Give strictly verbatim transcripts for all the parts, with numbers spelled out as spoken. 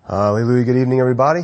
Hallelujah. Good evening, everybody.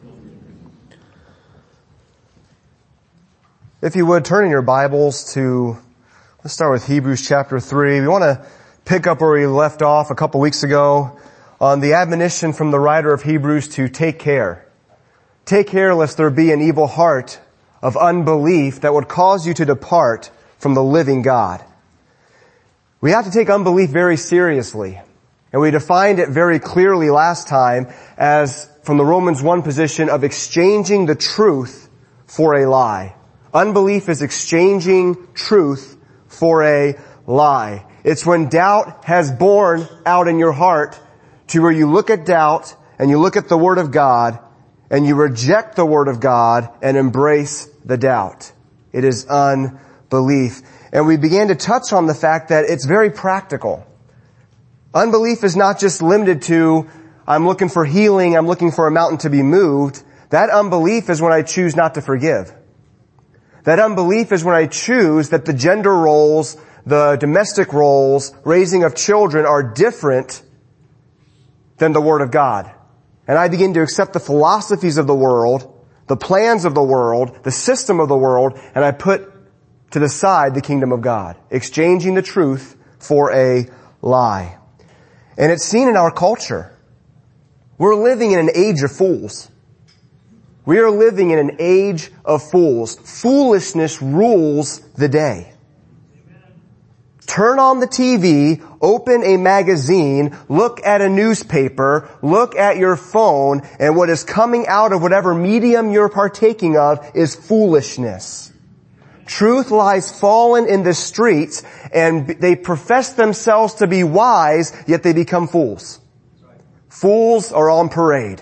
If you would, turn in your Bibles to, let's start with Hebrews chapter three. We want to pick up where we left off a couple weeks ago on the admonition from the writer of Hebrews to take care. Take care lest there be an evil heart of unbelief that would cause you to depart from the living God. We have to take unbelief very seriously. And we defined it very clearly last time as from the Romans one position of exchanging the truth for a lie. Unbelief is exchanging truth for a lie. It's when doubt has borne out in your heart to where you look at doubt and you look at the Word of God and you reject the Word of God and embrace the doubt. It is unbelief. And we began to touch on the fact that it's very practical. Unbelief is not just limited to, I'm looking for healing, I'm looking for a mountain to be moved. That unbelief is when I choose not to forgive. That unbelief is when I choose that the gender roles, the domestic roles, raising of children are different than the Word of God. And I begin to accept the philosophies of the world, the plans of the world, the system of the world, and I put to the side the kingdom of God, exchanging the truth for a lie. And it's seen in our culture. We're living in an age of fools. We are living in an age of fools. Foolishness rules the day. Turn on the T V, open a magazine, look at a newspaper, look at your phone, and what is coming out of whatever medium you're partaking of is foolishness. Truth lies fallen in the streets, and they profess themselves to be wise, yet they become fools. Fools are on parade.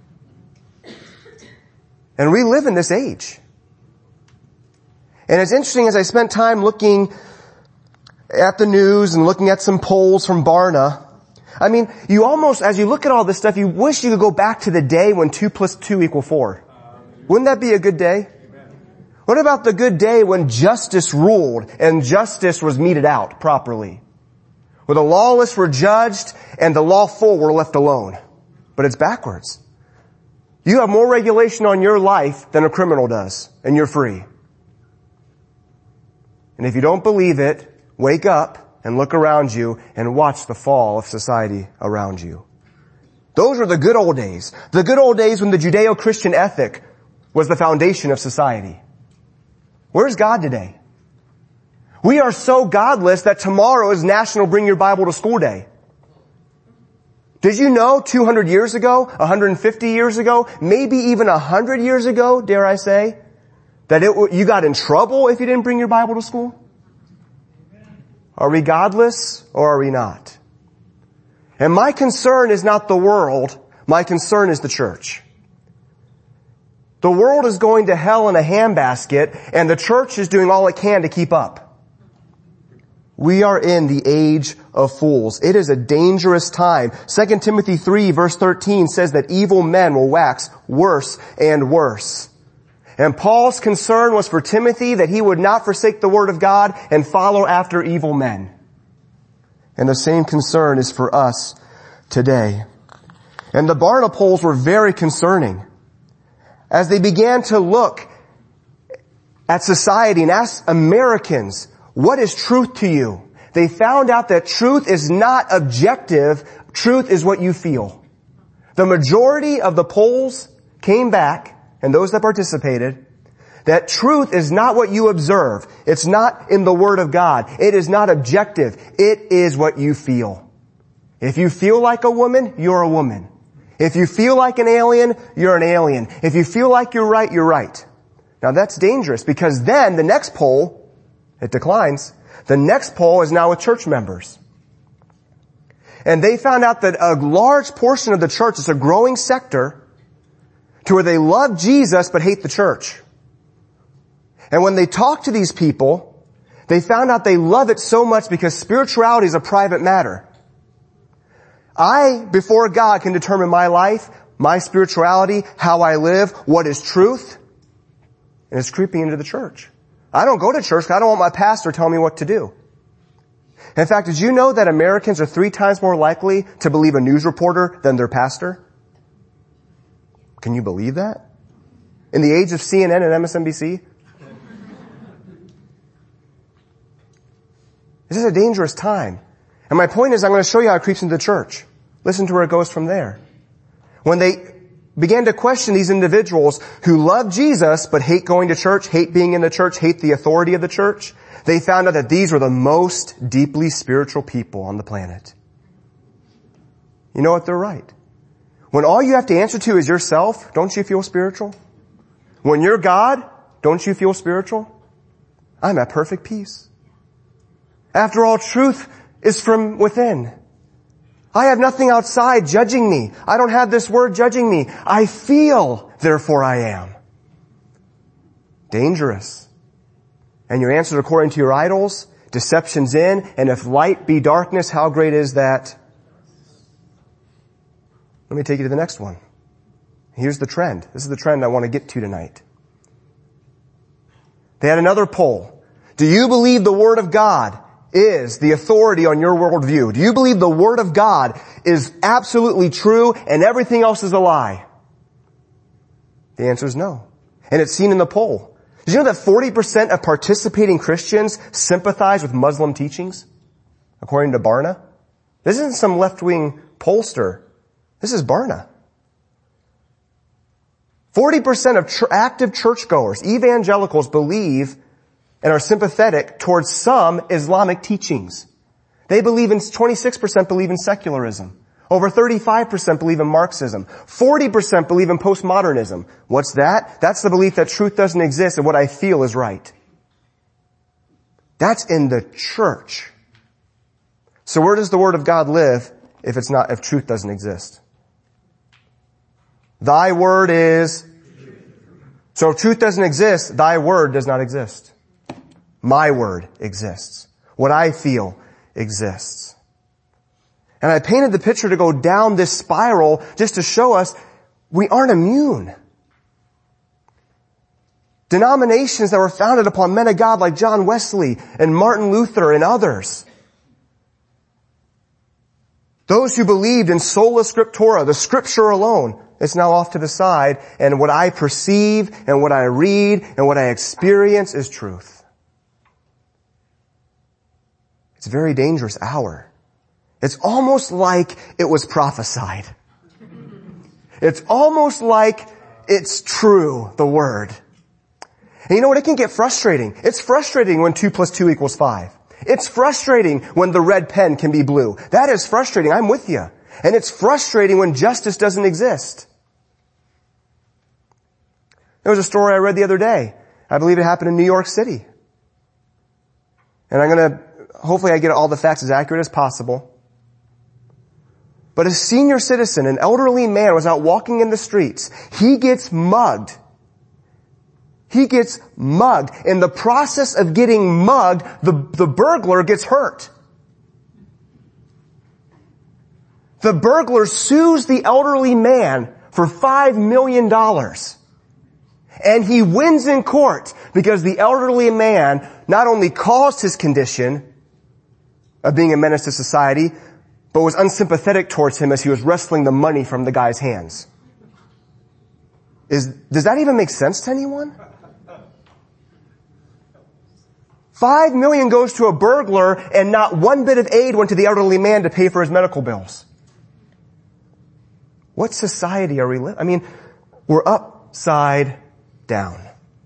And we live in this age. And it's interesting, as I spent time looking at the news and looking at some polls from Barna, I mean, you almost, as you look at all this stuff, you wish you could go back to the day when two plus two equal four. Wouldn't that be a good day? What about the good day when justice ruled and justice was meted out properly? Where the lawless were judged and the lawful were left alone. But it's backwards. You have more regulation on your life than a criminal does, and you're free. And if you don't believe it, wake up and look around you and watch the fall of society around you. Those are the good old days. The good old days when the Judeo-Christian ethic was the foundation of society. Where's God today? We are so godless that tomorrow is National Bring Your Bible to School Day. Did you know two hundred years ago, one hundred fifty years ago, maybe even one hundred years ago, dare I say, that it, you got in trouble if you didn't bring your Bible to school? Are we godless or are we not? And my concern is not the world. My concern is the church. The world is going to hell in a handbasket, and the church is doing all it can to keep up. We are in the age of fools. It is a dangerous time. Second Timothy three verse thirteen says that evil men will wax worse and worse. And Paul's concern was for Timothy that he would not forsake the word of God and follow after evil men. And the same concern is for us today. And the Barna polls were very concerning. As they began to look at society and ask Americans, what is truth to you? They found out that truth is not objective. Truth is what you feel. The majority of the polls came back, and those that participated, that truth is not what you observe. It's not in the Word of God. It is not objective. It is what you feel. If you feel like a woman, you're a woman. If you feel like an alien, you're an alien. If you feel like you're right, you're right. Now that's dangerous, because then the next poll, it declines. The next poll is now with church members. And they found out that a large portion of the church is a growing sector to where they love Jesus but hate the church. And when they talk to these people, they found out they love it so much because spirituality is a private matter. I, before God, can determine my life, my spirituality, how I live, what is truth, and it's creeping into the church. I don't go to church because I don't want my pastor telling me what to do. In fact, did you know that Americans are three times more likely to believe a news reporter than their pastor? Can you believe that? In the age of C N N and M S N B C? This is a dangerous time. And my point is, I'm going to show you how it creeps into the church. Listen to where it goes from there. When they began to question these individuals who love Jesus but hate going to church, hate being in the church, hate the authority of the church, they found out that these were the most deeply spiritual people on the planet. You know what? They're right. When all you have to answer to is yourself, don't you feel spiritual? When you're God, don't you feel spiritual? I'm at perfect peace. After all, truth is from within. I have nothing outside judging me. I don't have this word judging me. I feel, therefore I am. Dangerous. And you're answered according to your idols, deception's in, and if light be darkness, how great is that? Let me take you to the next one. Here's the trend. This is the trend I want to get to tonight. They had another poll. Do you believe the Word of God is the authority on your worldview? Do you believe the Word of God is absolutely true and everything else is a lie? The answer is no. And it's seen in the poll. Did you know that forty percent of participating Christians sympathize with Muslim teachings? According to Barna. This isn't some left-wing pollster. This is Barna. forty percent of ch- active churchgoers, evangelicals, believe and are sympathetic towards some Islamic teachings. They believe in, twenty-six percent believe in secularism. Over thirty-five percent believe in Marxism. forty percent believe in postmodernism. What's that? That's the belief that truth doesn't exist and what I feel is right. That's in the church. So where does the Word of God live if it's not, if truth doesn't exist? Thy word is, so if truth doesn't exist, thy word does not exist. My word exists. What I feel exists. And I painted the picture to go down this spiral just to show us we aren't immune. Denominations that were founded upon men of God like John Wesley and Martin Luther and others. Those who believed in sola scriptura, the scripture alone, it's now off to the side, and what I perceive and what I read and what I experience is truth. It's a very dangerous hour. It's almost like it was prophesied. It's almost like it's true, the word. And you know what? It can get frustrating. It's frustrating when two plus two equals five. It's frustrating when the red pen can be blue. That is frustrating. I'm with you. And it's frustrating when justice doesn't exist. There was a story I read the other day. I believe it happened in New York City. And I'm going to, hopefully I get all the facts as accurate as possible. But a senior citizen, an elderly man, was out walking in the streets. He gets mugged. He gets mugged. In the process of getting mugged, the, the burglar gets hurt. The burglar sues the elderly man for five million dollars. And he wins in court because the elderly man not only caused his condition of being a menace to society, but was unsympathetic towards him as he was wresting the money from the guy's hands. Is, does that even make sense to anyone? Five million goes to a burglar and not one bit of aid went to the elderly man to pay for his medical bills. What society are we living? I mean, we're upside down.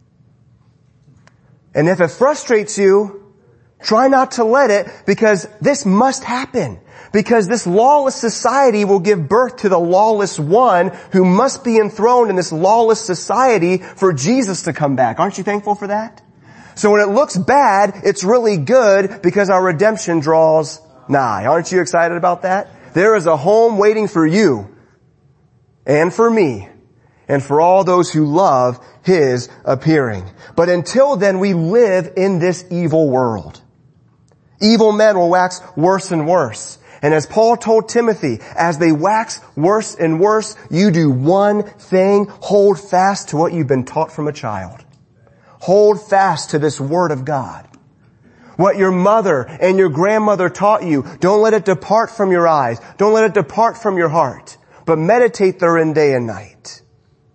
And if it frustrates you, try not to let it, because this must happen. Because this lawless society will give birth to the lawless one who must be enthroned in this lawless society for Jesus to come back. Aren't you thankful for that? So when it looks bad, it's really good because our redemption draws nigh. Aren't you excited about that? There is a home waiting for you and for me and for all those who love His appearing. But until then, we live in this evil world. Evil men will wax worse and worse. And as Paul told Timothy, as they wax worse and worse, you do one thing: hold fast to what you've been taught from a child. Hold fast to this Word of God. What your mother and your grandmother taught you, don't let it depart from your eyes. Don't let it depart from your heart. But meditate therein day and night.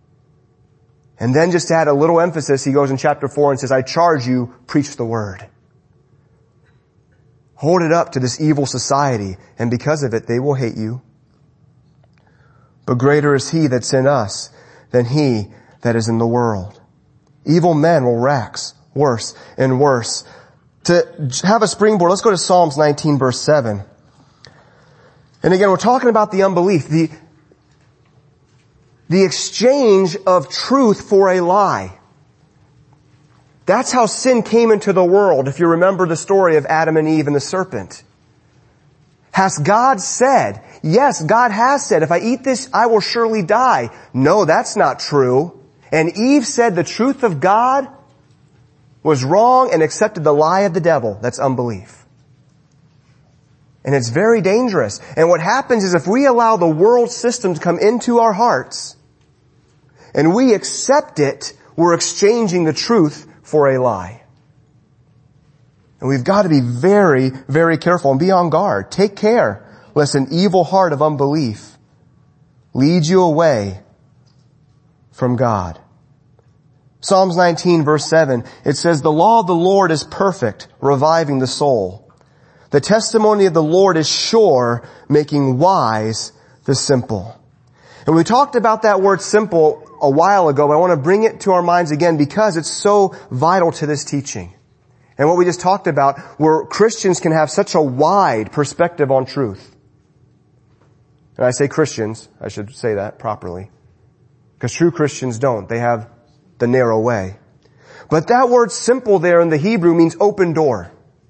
And then just to add a little emphasis, he goes in chapter four and says, I charge you, preach the word. Hold it up to this evil society, and because of it, they will hate you. But greater is he that's in us than he that is in the world. Evil men will wax worse and worse. To have a springboard, let's go to Psalms nineteen verse seven. And again, we're talking about the unbelief, the, the exchange of truth for a lie. That's how sin came into the world, if you remember the story of Adam and Eve and the serpent. Has God said? Yes, God has said, if I eat this, I will surely die. No, that's not true. And Eve said the truth of God was wrong and accepted the lie of the devil. That's unbelief. And it's very dangerous. And what happens is if we allow the world system to come into our hearts and we accept it, we're exchanging the truth for a lie. And we've got to be very, very careful and be on guard. Take care lest an evil heart of unbelief lead you away from God. Psalms nineteen verse seven, it says, the law of the Lord is perfect, reviving the soul. The testimony of the Lord is sure, making wise the simple. And we talked about that word simple a while ago, but I want to bring it to our minds again because it's so vital to this teaching. And what we just talked about, where Christians can have such a wide perspective on truth. And I say Christians, I should say that properly. Because true Christians don't. They have the narrow way. But that word simple there in the Hebrew means open door.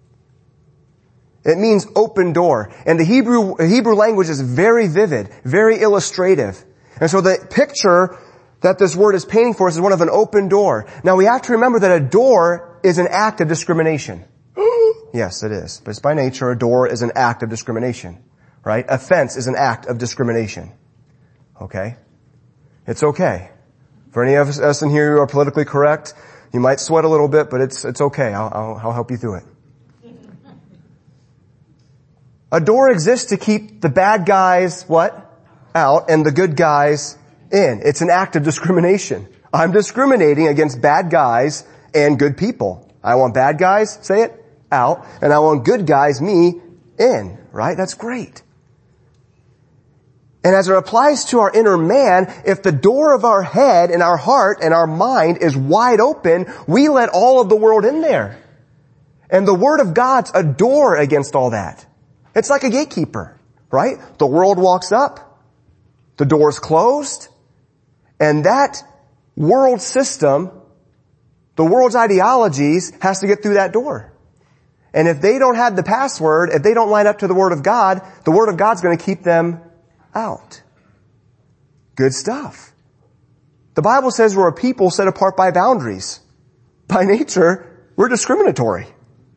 It means open door. And the Hebrew, Hebrew language is very vivid, very illustrative. And so the picture that this word is painting for us is one of an open door. Now we have to remember that a door is an act of discrimination. Yes, it is. But it's by nature, a door is an act of discrimination. Right? A fence is an act of discrimination. Okay? It's okay. For any of us in here who are politically correct, you might sweat a little bit, but it's, it's okay. I'll, I'll, I'll help you through it. A door exists to keep the bad guys, what? Out, and the good guys in. It's an act of discrimination. I'm discriminating against bad guys and good people. I want bad guys, say it, out, and I want good guys, me, in. Right? That's great. And as it applies to our inner man, if the door of our head and our heart and our mind is wide open, we let all of the world in there. And the Word of God's a door against all that. It's like a gatekeeper, right? The world walks up, the door's closed, and that world system, the world's ideologies, has to get through that door. And if they don't have the password, if they don't line up to the Word of God, the Word of God's going to keep them out. Good stuff. The Bible says we're a people set apart by boundaries. By nature, we're discriminatory.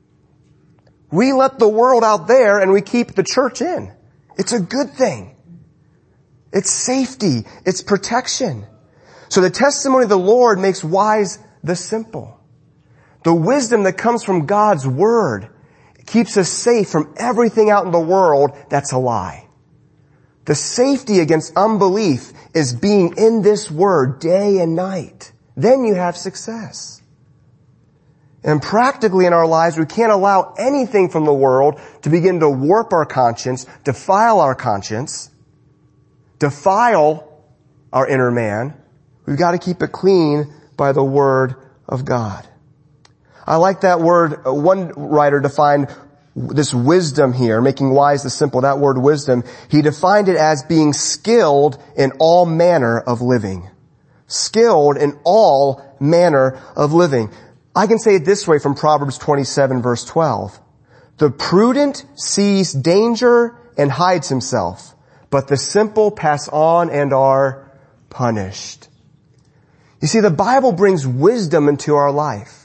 We let the world out there and we keep the church in. It's a good thing. It's safety. It's protection. So the testimony of the Lord makes wise the simple. The wisdom that comes from God's Word keeps us safe from everything out in the world that's a lie. The safety against unbelief is being in this Word day and night. Then you have success. And practically in our lives, we can't allow anything from the world to begin to warp our conscience, defile our conscience, defile our inner man. We've got to keep it clean by the Word of God. I like that word. One writer defined this wisdom here, making wise the simple, that word wisdom, he defined it as being skilled in all manner of living. Skilled in all manner of living. I can say it this way from Proverbs twenty-seven verse twelve. The prudent sees danger and hides himself, but the simple pass on and are punished. You see, the Bible brings wisdom into our life.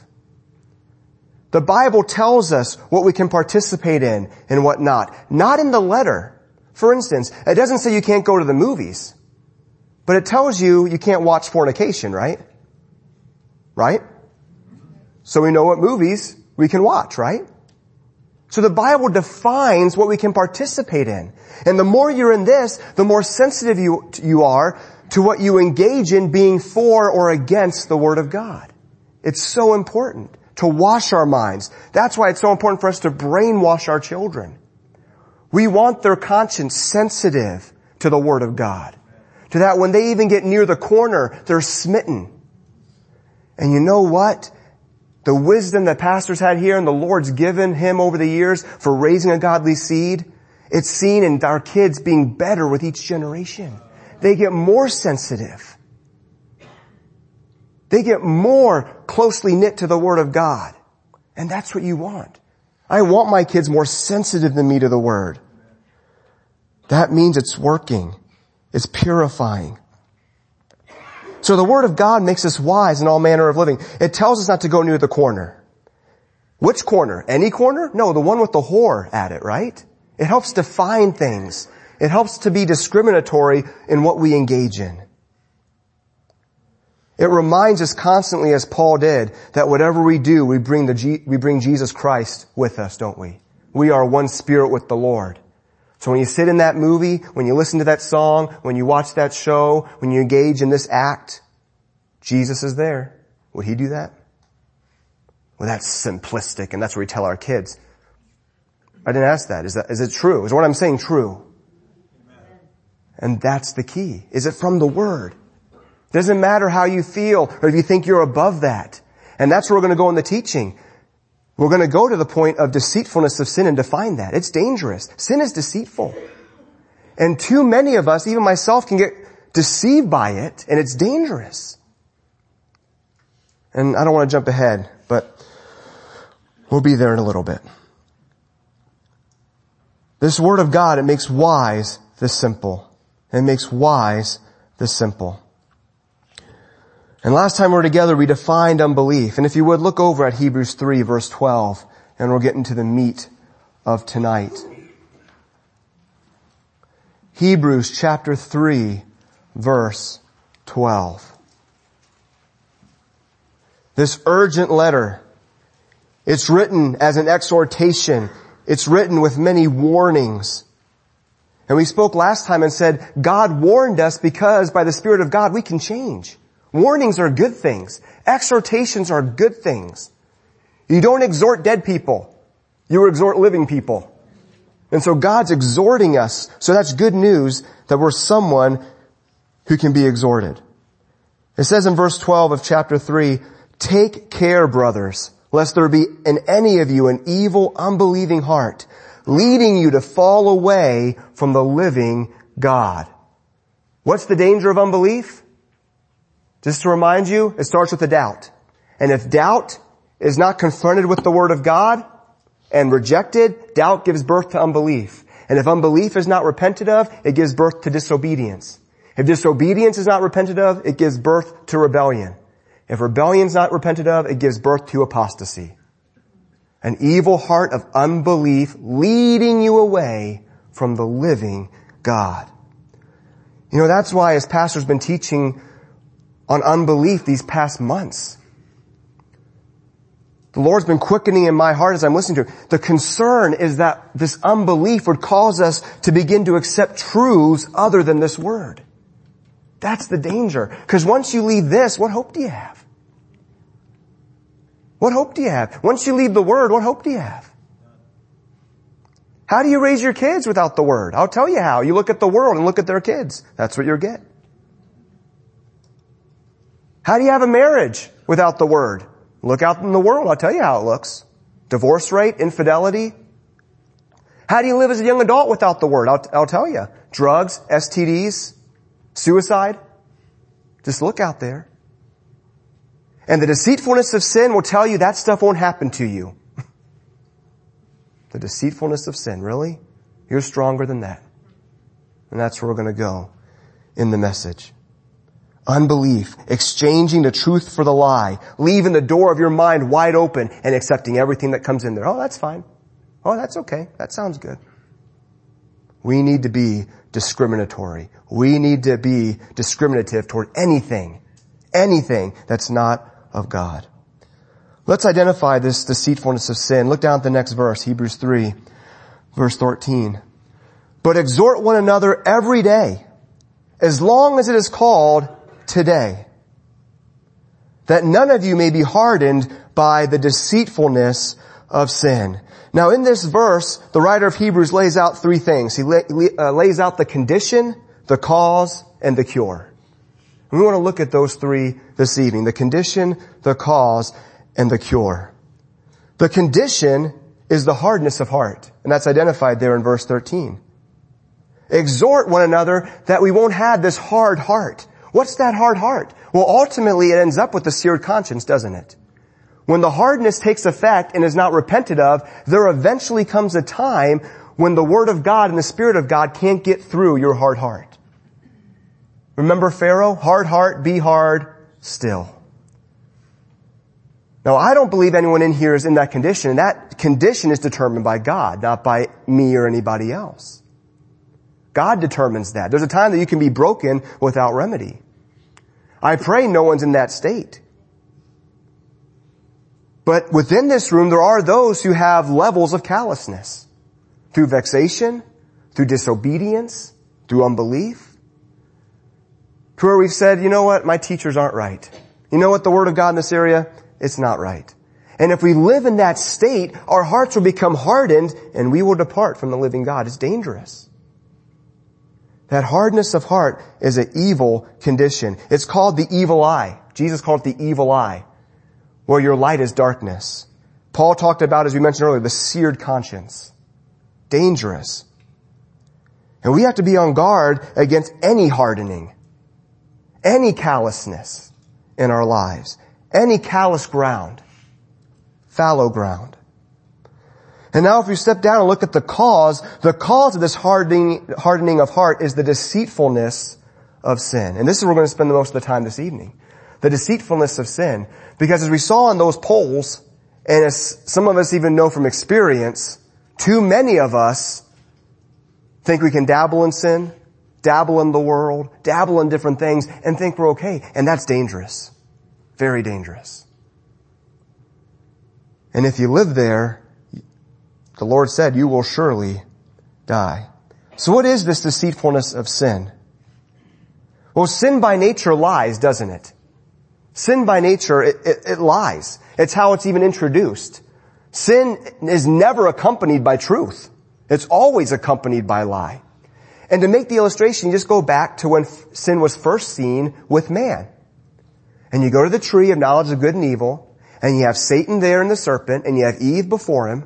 The Bible tells us what we can participate in and what not. Not in the letter. For instance, it doesn't say you can't go to the movies, but it tells you you can't watch fornication, right? Right? So we know what movies we can watch, right? So the Bible defines what we can participate in. And the more you're in this, the more sensitive you, you are to what you engage in being for or against the Word of God. It's so important to wash our minds. That's why it's so important for us to brainwash our children. We want their conscience sensitive to the Word of God, to that when they even get near the corner, they're smitten. And you know what? The wisdom that pastors had here and the Lord's given him over the years for raising a godly seed, it's seen in our kids being better with each generation. They get more sensitive. They get more closely knit to the Word of God. And that's what you want. I want my kids more sensitive than me to the Word. That means it's working. It's purifying. So the Word of God makes us wise in all manner of living. It tells us not to go near the corner. Which corner? Any corner? No, the one with the whore at it, right? It helps define things. It helps to be discriminatory in what we engage in. It reminds us constantly, as Paul did, that whatever we do, we bring the G- we bring Jesus Christ with us, don't we? We are one spirit with the Lord. So when you sit in that movie, when you listen to that song, when you watch that show, when you engage in this act, Jesus is there. Would he do that? Well, that's simplistic, and that's what we tell our kids. I didn't ask that. Is that, is it true? Is what I'm saying true? Amen. And that's the key. Is it from the Word? Doesn't matter how you feel or if you think you're above that. And that's where we're going to go in the teaching. We're going to go to the point of deceitfulness of sin and define that. It's dangerous. Sin is deceitful. And too many of us, even myself, can get deceived by it, and it's dangerous. And I don't want to jump ahead, but we'll be there in a little bit. This Word of God, it makes wise the simple. It makes wise the simple. And last time we were together, we defined unbelief. And if you would, look over at Hebrews three, verse twelve, and we'll get into the meat of tonight. Hebrews chapter three, verse twelve. This urgent letter, it's written as an exhortation. It's written with many warnings. And we spoke last time and said, God warned us because by the Spirit of God we can change. Warnings are good things. Exhortations are good things. You don't exhort dead people. You exhort living people. And so God's exhorting us. So that's good news that we're someone who can be exhorted. It says in verse twelve of chapter three, take care, brothers, lest there be in any of you an evil, unbelieving heart, leading you to fall away from the living God. What's the danger of unbelief? Just to remind you, it starts with a doubt. And if doubt is not confronted with the Word of God and rejected, doubt gives birth to unbelief. And if unbelief is not repented of, it gives birth to disobedience. If disobedience is not repented of, it gives birth to rebellion. If rebellion is not repented of, it gives birth to apostasy. An evil heart of unbelief leading you away from the living God. You know, that's why as pastors been teaching on unbelief these past months. The Lord's been quickening in my heart as I'm listening to it. The concern is that this unbelief would cause us to begin to accept truths other than this Word. That's the danger. Because once you leave this, what hope do you have? What hope do you have? Once you leave the Word, what hope do you have? How do you raise your kids without the Word? I'll tell you how. You look at the world and look at their kids. That's what you'll get. How do you have a marriage without the Word? Look out in the world. I'll tell you how it looks. Divorce rate, infidelity. How do you live as a young adult without the Word? I'll, I'll tell you. Drugs, S T Ds, suicide. Just look out there. And the deceitfulness of sin will tell you that stuff won't happen to you. The deceitfulness of sin, really? You're stronger than that. And that's where we're going to go in the message. Unbelief, exchanging the truth for the lie, leaving the door of your mind wide open and accepting everything that comes in there. Oh, that's fine. Oh, that's okay. That sounds good. We need to be discriminatory. We need to be discriminative toward anything, anything that's not of God. Let's identify this deceitfulness of sin. Look down at the next verse, Hebrews three, verse thirteen. But exhort one another every day, as long as it is called today, that none of you may be hardened by the deceitfulness of sin. Now in this verse, the writer of Hebrews lays out three things. He lay, uh, lays out the condition, the cause, and the cure. And we want to look at those three this evening. The condition, the cause, and the cure. The condition is the hardness of heart. And that's identified there in verse thirteen. Exhort one another that we won't have this hard heart. What's that hard heart? Well, ultimately it ends up with the seared conscience, doesn't it? When the hardness takes effect and is not repented of, there eventually comes a time when the Word of God and the Spirit of God can't get through your hard heart. Remember Pharaoh? Hard heart, be hard still. Now, I don't believe anyone in here is in that condition, and that condition is determined by God, not by me or anybody else. God determines that. There's a time that you can be broken without remedy. I pray no one's in that state. But within this room, there are those who have levels of callousness. Through vexation, through disobedience, through unbelief. To where we've said, you know what, my teachers aren't right. You know what, the Word of God in this area, it's not right. And if we live in that state, our hearts will become hardened and we will depart from the living God. It's dangerous. That hardness of heart is an evil condition. It's called the evil eye. Jesus called it the evil eye, where your light is darkness. Paul talked about, as we mentioned earlier, the seared conscience. Dangerous. And we have to be on guard against any hardening, any callousness in our lives, any callous ground, fallow ground. And now if you step down and look at the cause, the cause of this hardening, hardening of heart is the deceitfulness of sin. And this is where we're going to spend the most of the time this evening. The deceitfulness of sin. Because as we saw in those polls, and as some of us even know from experience, too many of us think we can dabble in sin, dabble in the world, dabble in different things, and think we're okay. And that's dangerous. Very dangerous. And if you live there, the Lord said, you will surely die. So what is this deceitfulness of sin? Well, sin by nature lies, doesn't it? Sin by nature, it, it, it lies. It's how it's even introduced. Sin is never accompanied by truth. It's always accompanied by lie. And to make the illustration, you just go back to when f- sin was first seen with man. And you go to the tree of knowledge of good and evil, and you have Satan there and the serpent, and you have Eve before him.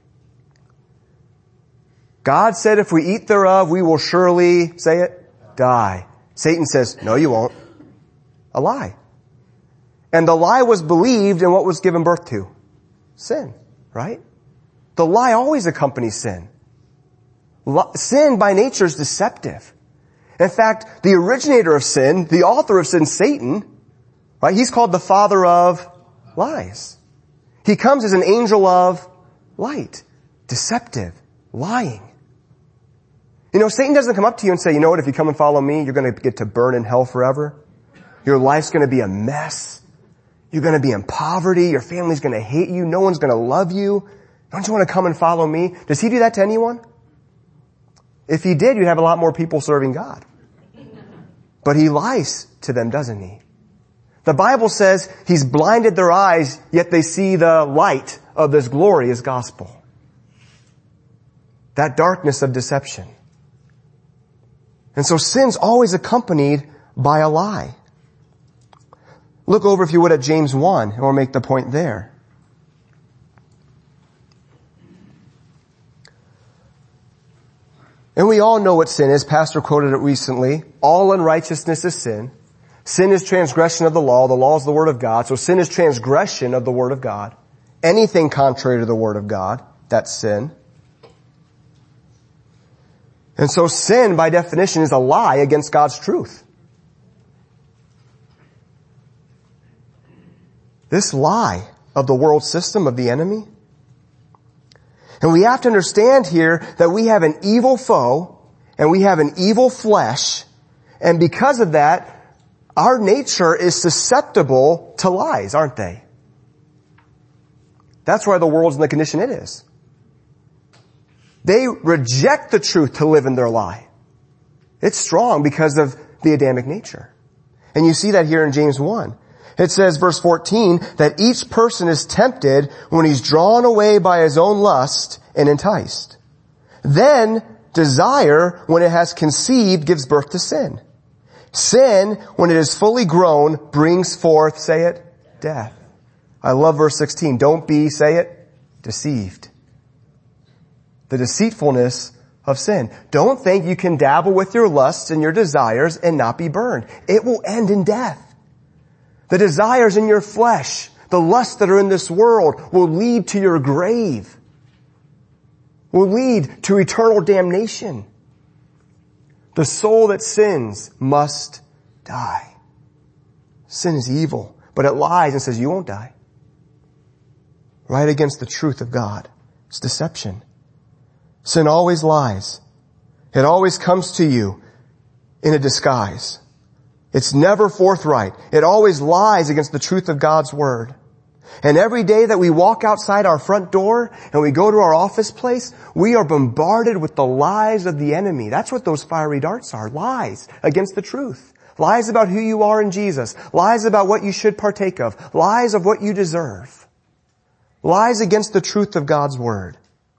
God said if we eat thereof, we will surely, say it, die. Satan says, no, you won't. A lie. And the lie was believed, and what was given birth to? Sin, right? The lie always accompanies sin. Sin by nature is deceptive. In fact, the originator of sin, the author of sin, Satan, right? He's called the father of lies. He comes as an angel of light. Deceptive. Lying. You know, Satan doesn't come up to you and say, you know what, if you come and follow me, you're going to get to burn in hell forever. Your life's going to be a mess. You're going to be in poverty. Your family's going to hate you. No one's going to love you. Don't you want to come and follow me? Does he do that to anyone? If he did, you'd have a lot more people serving God. But he lies to them, doesn't he? The Bible says he's blinded their eyes, yet they see the light of this glorious gospel. That darkness of deception. And so sin's always accompanied by a lie. Look over, if you would, at James one, and we'll make the point there. And we all know what sin is. Pastor quoted it recently. All unrighteousness is sin. Sin is transgression of the law. The law is the Word of God. So sin is transgression of the Word of God. Anything contrary to the Word of God, that's sin. And so sin, by definition, is a lie against God's truth. This lie of the world system, of the enemy. And we have to understand here that we have an evil foe and we have an evil flesh. And because of that, our nature is susceptible to lies, aren't they? That's why the world's in the condition it is. They reject the truth to live in their lie. It's strong because of the Adamic nature. And you see that here in James one. It says, verse fourteen, that each person is tempted when he's drawn away by his own lust and enticed. Then desire, when it has conceived, gives birth to sin. Sin, when it is fully grown, brings forth, say it, death. I love verse sixteen. Don't be, say it, deceived. The deceitfulness of sin. Don't think you can dabble with your lusts and your desires and not be burned. It will end in death. The desires in your flesh, the lusts that are in this world, will lead to your grave. Will lead to eternal damnation. The soul that sins must die. Sin is evil, but it lies and says you won't die. Right against the truth of God. It's deception. Sin always lies. It always comes to you in a disguise. It's never forthright. It always lies against the truth of God's word. And every day that we walk outside our front door and we go to our office place, we are bombarded with the lies of the enemy. That's what those fiery darts are. Lies against the truth. Lies about who you are in Jesus. Lies about what you should partake of. Lies of what you deserve. Lies against the truth of God's word.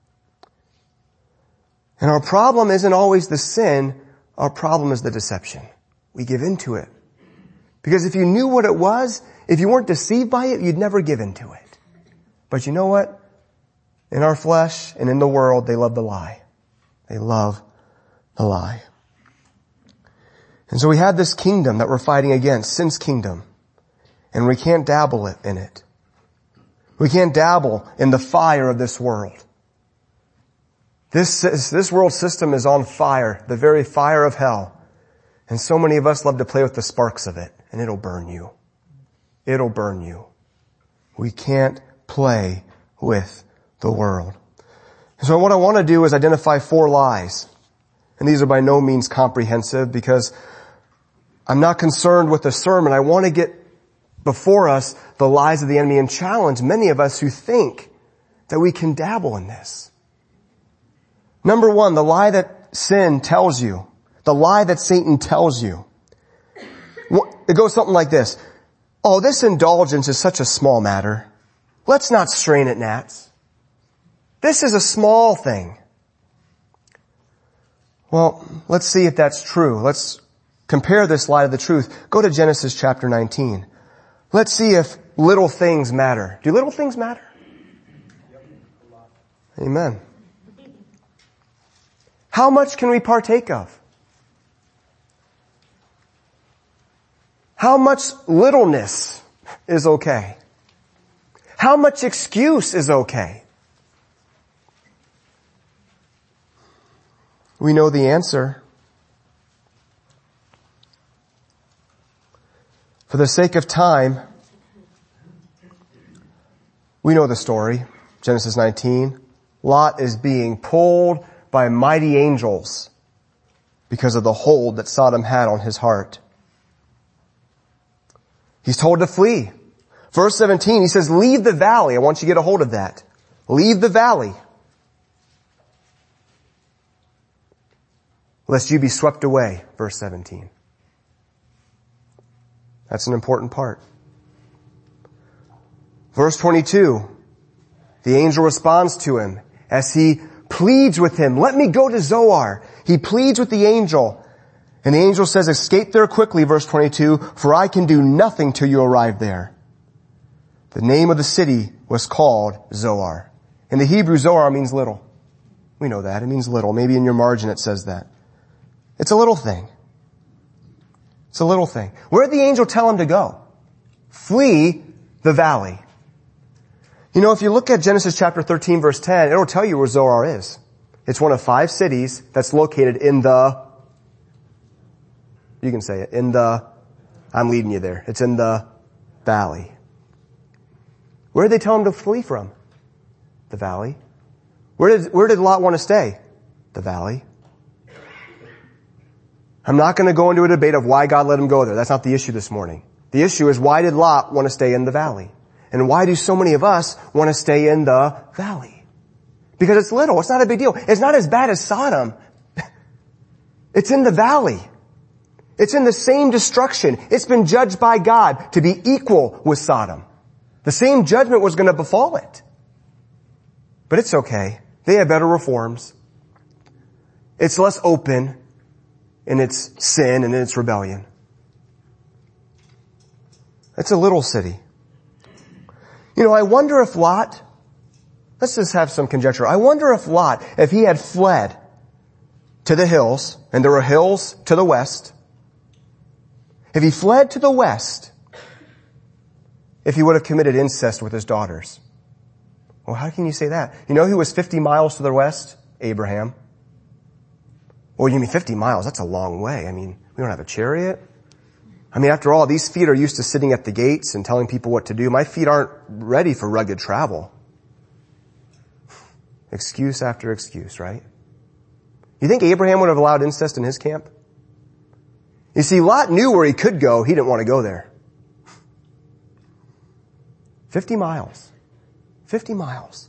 And our problem isn't always the sin. Our problem is the deception. We give into it. Because if you knew what it was, if you weren't deceived by it, you'd never give into it. But you know what? In our flesh and in the world, they love the lie. They love the lie. And so we had this kingdom that we're fighting against, sin's kingdom. And we can't dabble in it. We can't dabble in the fire of this world. This, this world system is on fire, the very fire of hell. And so many of us love to play with the sparks of it, and it'll burn you. It'll burn you. We can't play with the world. So what I want to do is identify four lies. And these are by no means comprehensive because I'm not concerned with the sermon. I want to get before us the lies of the enemy and challenge many of us who think that we can dabble in this. Number one, the lie that sin tells you. The lie that Satan tells you. It goes something like this. Oh, this indulgence is such a small matter. Let's not strain at gnats. This is a small thing. Well, let's see if that's true. Let's compare this lie to the truth. Go to Genesis chapter nineteen. Let's see if little things matter. Do little things matter? Amen. How much can we partake of? How much littleness is okay? How much excuse is okay? We know the answer. For the sake of time, we know the story. Genesis nineteen. Lot is being pulled by mighty angels because of the hold that Sodom had on his heart. He's told to flee. Verse seventeen, he says, leave the valley. I want you to get a hold of that. Leave the valley, lest you be swept away. Verse seventeen. That's an important part. Verse twenty-two, the angel responds to him as he pleads with him, let me go to Zoar. He pleads with the angel. And the angel says, escape there quickly, verse twenty-two, for I can do nothing till you arrive there. The name of the city was called Zoar. In the Hebrew, Zoar means little. We know that. It means little. Maybe in your margin it says that. It's a little thing. It's a little thing. Where did the angel tell him to go? Flee the valley. You know, if you look at Genesis chapter thirteen, verse ten, it'll tell you where Zoar is. It's one of five cities that's located in the, you can say it, in the, I'm leading you there. It's in the valley. Where did they tell him to flee from? The valley. Where did, where did Lot want to stay? The valley. I'm not going to go into a debate of why God let him go there. That's not the issue this morning. The issue is why did Lot want to stay in the valley? And why do so many of us want to stay in the valley? Because it's little. It's not a big deal. It's not as bad as Sodom. It's in the valley. It's in the same destruction. It's been judged by God to be equal with Sodom. The same judgment was going to befall it. But it's okay. They have better reforms. It's less open in its sin and in its rebellion. It's a little city. You know, I wonder if Lot, let's just have some conjecture. I wonder if Lot, if he had fled to the hills, and there were hills to the west, if he fled to the west, if he would have committed incest with his daughters. Well, how can you say that? You know who was fifty miles to the west? Abraham. Well, you mean fifty miles? That's a long way. I mean, we don't have a chariot. I mean, after all, these feet are used to sitting at the gates and telling people what to do. My feet aren't ready for rugged travel. Excuse after excuse, right? You think Abraham would have allowed incest in his camp? You see, Lot knew where he could go. He didn't want to go there. Fifty miles. Fifty miles.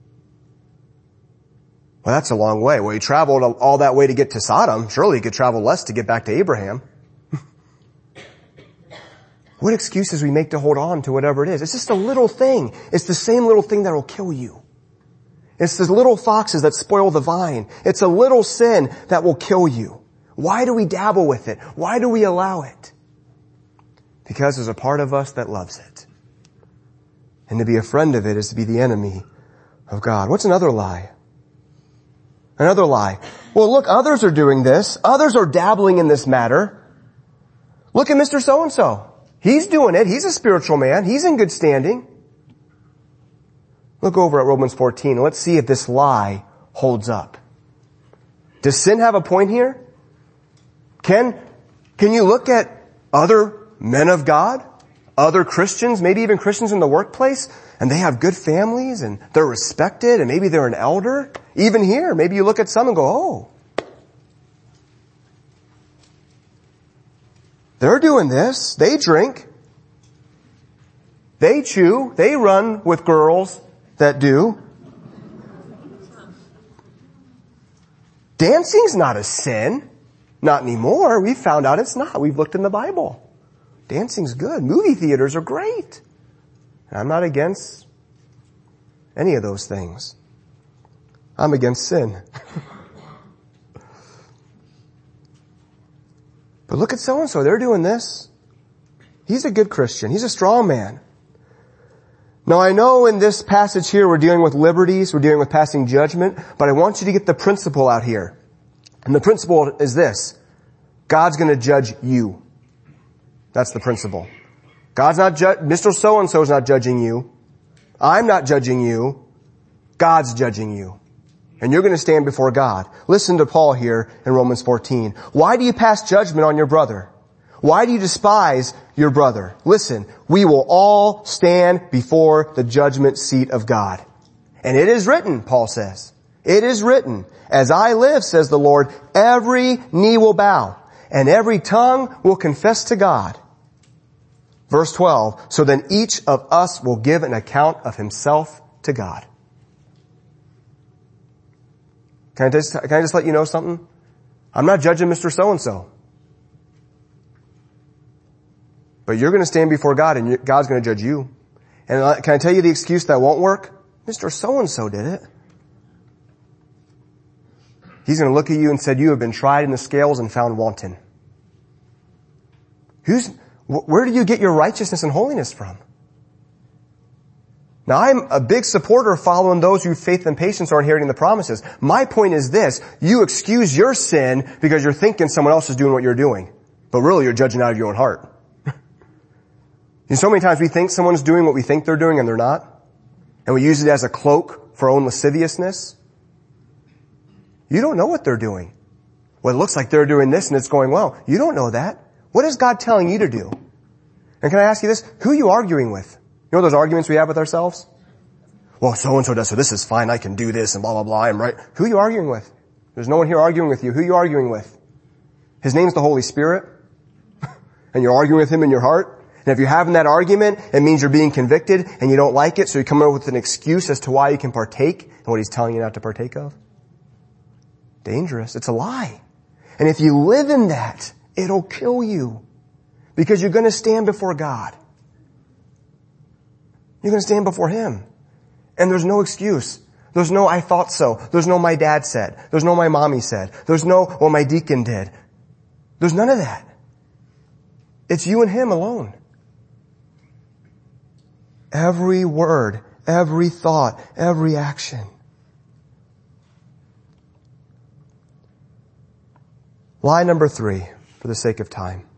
Well, that's a long way. Well, he traveled all that way to get to Sodom. Surely he could travel less to get back to Abraham. What excuses we make to hold on to whatever it is. It's just a little thing. It's the same little thing that will kill you. It's the little foxes that spoil the vine. It's a little sin that will kill you. Why do we dabble with it? Why do we allow it? Because there's a part of us that loves it. And to be a friend of it is to be the enemy of God. What's another lie? Another lie. Well, look, others are doing this. Others are dabbling in this matter. Look at Mister So-and-so. He's doing it. He's a spiritual man. He's in good standing. Look over at Romans fourteen and let's see if this lie holds up. Does sin have a point here? Can, can you look at other men of God, other Christians, maybe even Christians in the workplace, and they have good families and they're respected and maybe they're an elder? Even here, maybe you look at some and go, oh, they're doing this. They drink. They chew. They run with girls that do. Dancing's not a sin. Not anymore. We've found out it's not. We've looked in the Bible. Dancing's good. Movie theaters are great. I'm not against any of those things. I'm against sin. But look at so-and-so. They're doing this. He's a good Christian. He's a strong man. Now I know in this passage here we're dealing with liberties, we're dealing with passing judgment, but I want you to get the principle out here. And the principle is this. God's going to judge you. That's the principle. God's not ju- Mister So-and-so is not judging you. I'm not judging you. God's judging you. And you're going to stand before God. Listen to Paul here in Romans fourteen. Why do you pass judgment on your brother? Why do you despise your brother? Listen, we will all stand before the judgment seat of God. And it is written, Paul says. It is written, as I live, says the Lord, every knee will bow and every tongue will confess to God. Verse twelve, so then each of us will give an account of himself to God. Can I just, can I just let you know something? I'm not judging Mister So-and-so. But you're going to stand before God and God's going to judge you. And can I tell you the excuse that won't work? Mister So-and-so did it. He's going to look at you and said, you have been tried in the scales and found wanton. Who's, where do you get your righteousness and holiness from? Now I'm a big supporter of following those who faith and patience are inheriting the promises. My point is this, you excuse your sin because you're thinking someone else is doing what you're doing. But really you're judging out of your own heart. And so many times we think someone's doing what we think they're doing and they're not. And we use it as a cloak for our own lasciviousness. You don't know what they're doing. Well, it looks like they're doing this and it's going well. You don't know that. What is God telling you to do? And can I ask you this? Who are you arguing with? You know those arguments we have with ourselves? Well, so-and-so does, so this is fine. I can do this and blah, blah, blah. I'm right. Who are you arguing with? There's no one here arguing with you. Who are you arguing with? His name's the Holy Spirit. And you're arguing with him in your heart. And if you're having that argument, it means you're being convicted and you don't like it, so you come up with an excuse as to why you can partake in what he's telling you not to partake of. Dangerous. It's a lie. And if you live in that, It'll kill you. Because you're going to stand before God. You're going to stand before Him. And there's no excuse. There's no, I thought so. There's no, my dad said. There's no, my mommy said. There's no, well, my deacon did. There's none of that. It's you and Him alone. Every word, every thought, every action. Lie number three, for the sake of time.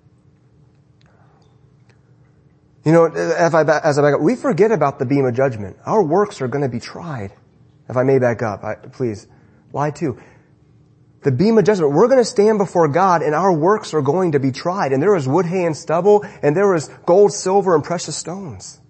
You know, if I, as I back up, we forget about the beam of judgment. Our works are going to be tried. If I may back up, I, please. Lie two. The beam of judgment. We're going to stand before God and our works are going to be tried. And there is wood, hay, and stubble, and there is gold, silver, and precious stones.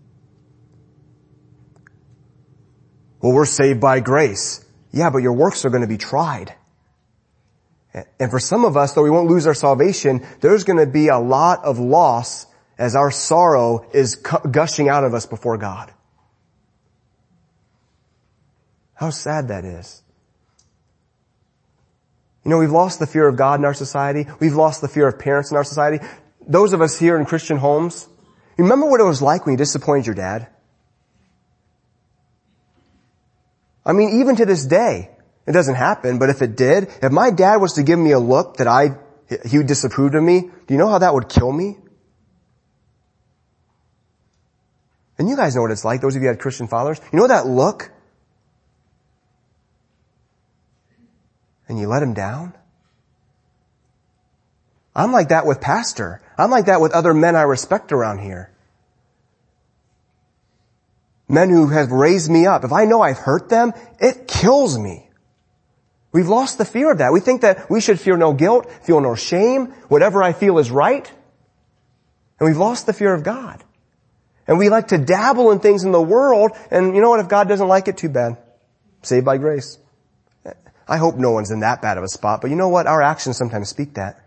Well, we're saved by grace. Yeah, but your works are going to be tried. And for some of us, though we won't lose our salvation, there's going to be a lot of loss as our sorrow is gushing out of us before God. How sad that is. You know, we've lost the fear of God in our society. We've lost the fear of parents in our society. Those of us here in Christian homes, you remember what it was like when you disappointed your dad? I mean, even to this day, it doesn't happen, but if it did, if my dad was to give me a look that I, he disapproved of me, do you know how that would kill me? And you guys know what it's like, those of you who had Christian fathers. You know that look? And you let him down? I'm like that with Pastor. I'm like that with other men I respect around here. Men who have raised me up. If I know I've hurt them, it kills me. We've lost the fear of that. We think that we should feel no guilt, feel no shame, whatever I feel is right. And we've lost the fear of God. And we like to dabble in things in the world, and you know what, if God doesn't like it, too bad. Saved by grace. I hope no one's in that bad of a spot, but you know what? Our actions sometimes speak that.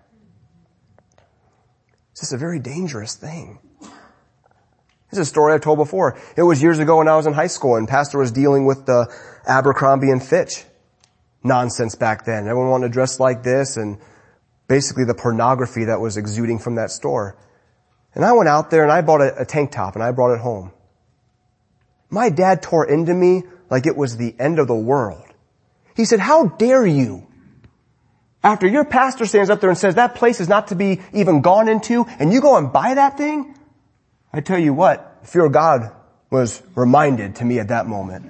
It's just a very dangerous thing. This is a story I've told before. It was years ago when I was in high school and Pastor was dealing with the Abercrombie and Fitch nonsense back then. Everyone wanted to dress like this and basically the pornography that was exuding from that store. And I went out there and I bought a, a tank top and I brought it home. My dad tore into me like it was the end of the world. He said, how dare you? After your pastor stands up there and says that place is not to be even gone into and you go and buy that thing? I tell you what, the fear of God was reminded to me at that moment.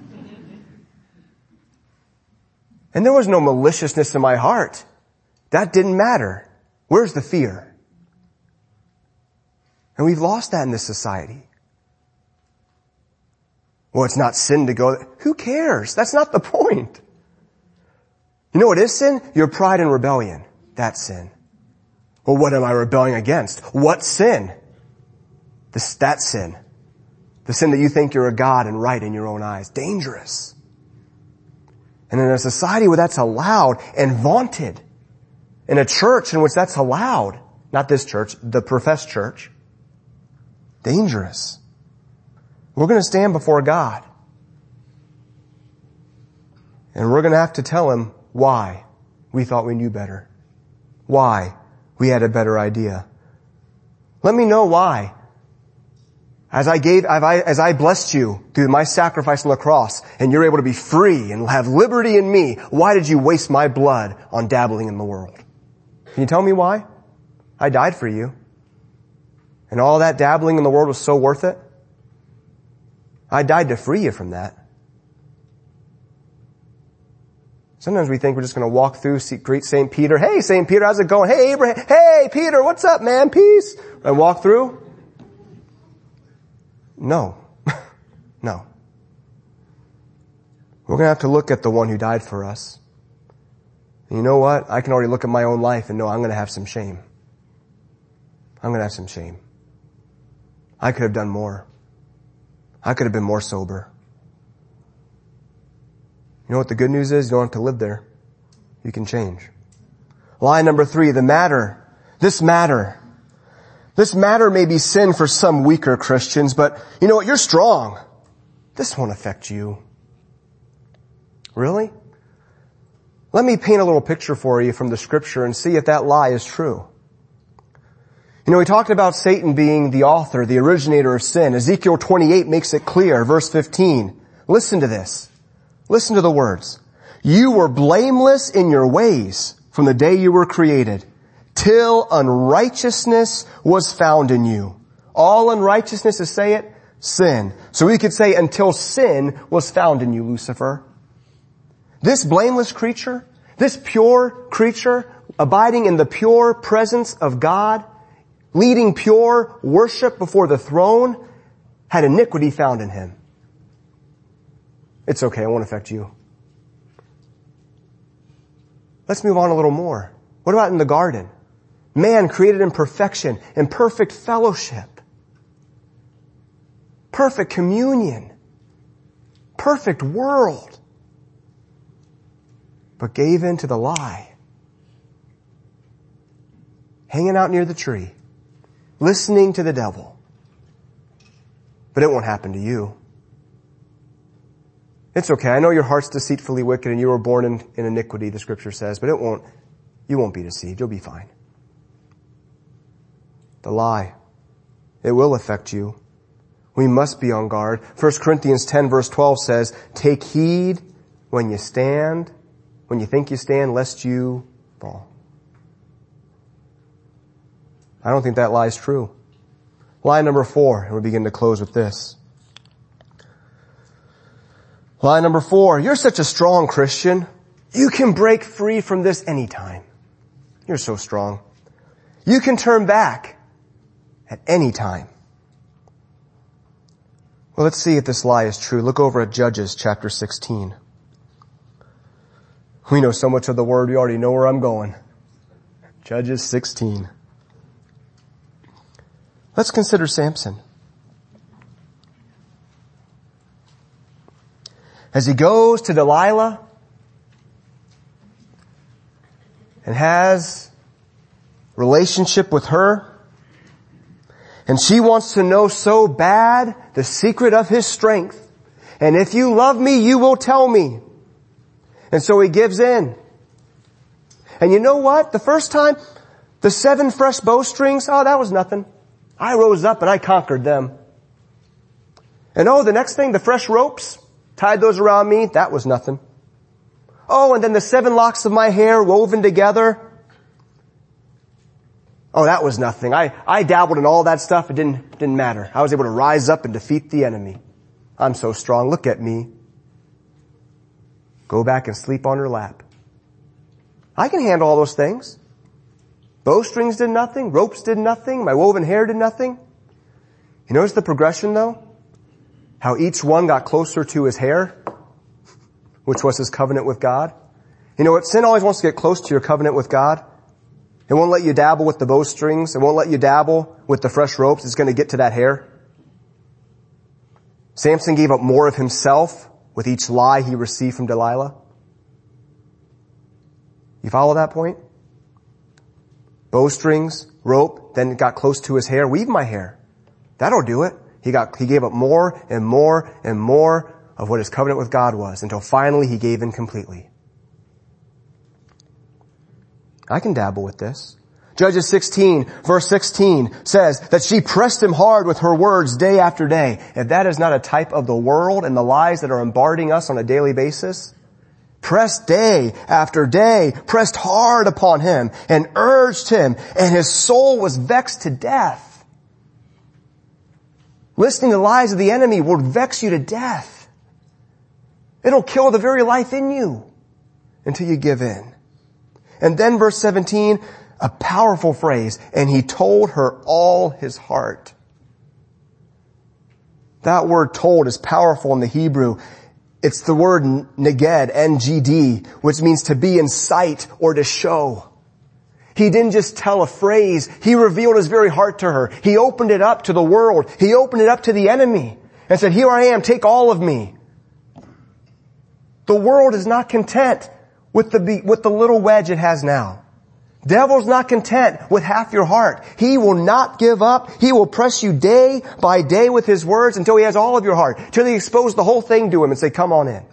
And there was no maliciousness in my heart. That didn't matter. Where's the fear? And we've lost that in this society. Well, it's not sin to go. Who cares? That's not the point. You know what is sin? Your pride and rebellion. That's sin. Well, what am I rebelling against? What sin? This, that sin. The sin that you think you're a God and right in your own eyes. Dangerous. And in a society where that's allowed and vaunted, in a church in which that's allowed, not this church, the professed church, dangerous. We're going to stand before God. And we're going to have to tell Him why we thought we knew better. Why we had a better idea. Let me know why. As I gave, as I, as I blessed you through my sacrifice on the cross, and you're able to be free and have liberty in me, why did you waste my blood on dabbling in the world? Can you tell me why? I died for you. And all that dabbling in the world was so worth it? I died to free you from that. Sometimes we think we're just going to walk through, see, greet Saint Peter. Hey, Saint Peter, how's it going? Hey, Abraham. Hey, Peter, what's up, man? Peace. And walk through. No. No. We're going to have to look at the one who died for us. And you know what? I can already look at my own life and know I'm going to have some shame. I'm going to have some shame. I could have done more. I could have been more sober. You know what the good news is? You don't have to live there. You can change. Lie number three, the matter. This matter. This matter may be sin for some weaker Christians, but you know what? You're strong. This won't affect you. Really? Let me paint a little picture for you from the scripture and see if that lie is true. You know, we talked about Satan being the author, the originator of sin. Ezekiel twenty-eight makes it clear. Verse fifteen. Listen to this. Listen to the words. You were blameless in your ways from the day you were created, till unrighteousness was found in you. All unrighteousness is, say it, sin. So we could say until sin was found in you, Lucifer. This blameless creature, this pure creature, abiding in the pure presence of God, leading pure worship before the throne, had iniquity found in him. It's okay, it won't affect you. Let's move on a little more. What about in the garden? Man created in perfection, in perfect fellowship, perfect communion, perfect world, but gave in to the lie. Hanging out near the tree, listening to the devil. But it won't happen to you. It's okay. I know your heart's deceitfully wicked and you were born in, in iniquity, the scripture says, but it won't, you won't be deceived. You'll be fine. The lie. It will affect you. We must be on guard. First Corinthians ten verse twelve says, take heed when you stand, when you think you stand, lest you fall. I don't think that lie is true. Lie number four, and we'll begin to close with this. Lie number four, you're such a strong Christian. You can break free from this anytime. You're so strong. You can turn back at any time. Well, let's see if this lie is true. Look over at Judges chapter sixteen. We know so much of the word, we already know where I'm going. Judges sixteen. Let's consider Samson. As he goes to Delilah and has relationship with her, and she wants to know so bad the secret of his strength. And if you love me, you will tell me. And so he gives in. And you know what? The first time, the seven fresh bowstrings, oh, that was nothing. I rose up and I conquered them. And oh, the next thing, the fresh ropes, tied those around me, that was nothing. Oh, and then the seven locks of my hair woven together. Oh, that was nothing. I, I dabbled in all that stuff. It didn't, didn't matter. I was able to rise up and defeat the enemy. I'm so strong. Look at me. Go back and sleep on her lap. I can handle all those things. Bowstrings did nothing. Ropes did nothing. My woven hair did nothing. You notice the progression though? How each one got closer to his hair, which was his covenant with God. You know what? Sin always wants to get close to your covenant with God. It won't let you dabble with the bowstrings. It won't let you dabble with the fresh ropes. It's going to get to that hair. Samson gave up more of himself with each lie he received from Delilah. You follow that point? Bowstrings, rope, then it got close to his hair. Weave my hair. That'll do it. He got, he gave up more and more and more of what his covenant with God was until finally he gave in completely. I can dabble with this. Judges sixteen verse sixteen says that she pressed him hard with her words day after day. If that is not a type of the world and the lies that are bombarding us on a daily basis, pressed day after day, pressed hard upon him and urged him, and his soul was vexed to death. Listening to the lies of the enemy will vex you to death. It'll kill the very life in you until you give in. And then verse seventeen, a powerful phrase, and he told her all his heart. That word told is powerful in the Hebrew. It's the word neged, N G D, which means to be in sight or to show. He didn't just tell a phrase. He revealed his very heart to her. He opened it up to the world. He opened it up to the enemy and said, here I am, take all of me. The world is not content with the, with the little wedge it has now. Devil's not content with half your heart. He will not give up. He will press you day by day with his words until he has all of your heart, till he expose the whole thing to him and say, come on in.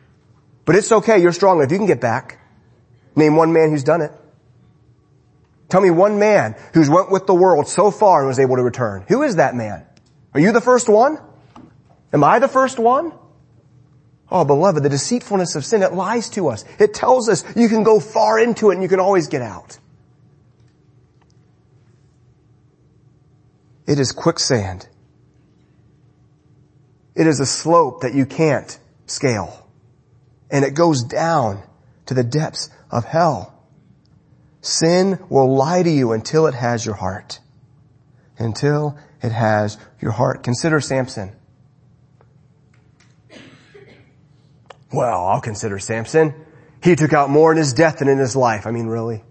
But it's okay. You're strong enough. You can get back. Name one man who's done it. Tell me one man who's went with the world so far and was able to return. Who is that man? Are you the first one? Am I the first one? Oh, beloved, the deceitfulness of sin, it lies to us. It tells us you can go far into it and you can always get out. It is quicksand. It is a slope that you can't scale. And it goes down to the depths of hell. Sin will lie to you until it has your heart. Until it has your heart. Consider Samson. Well, I'll consider Samson. He took out more in his death than in his life. I mean, really?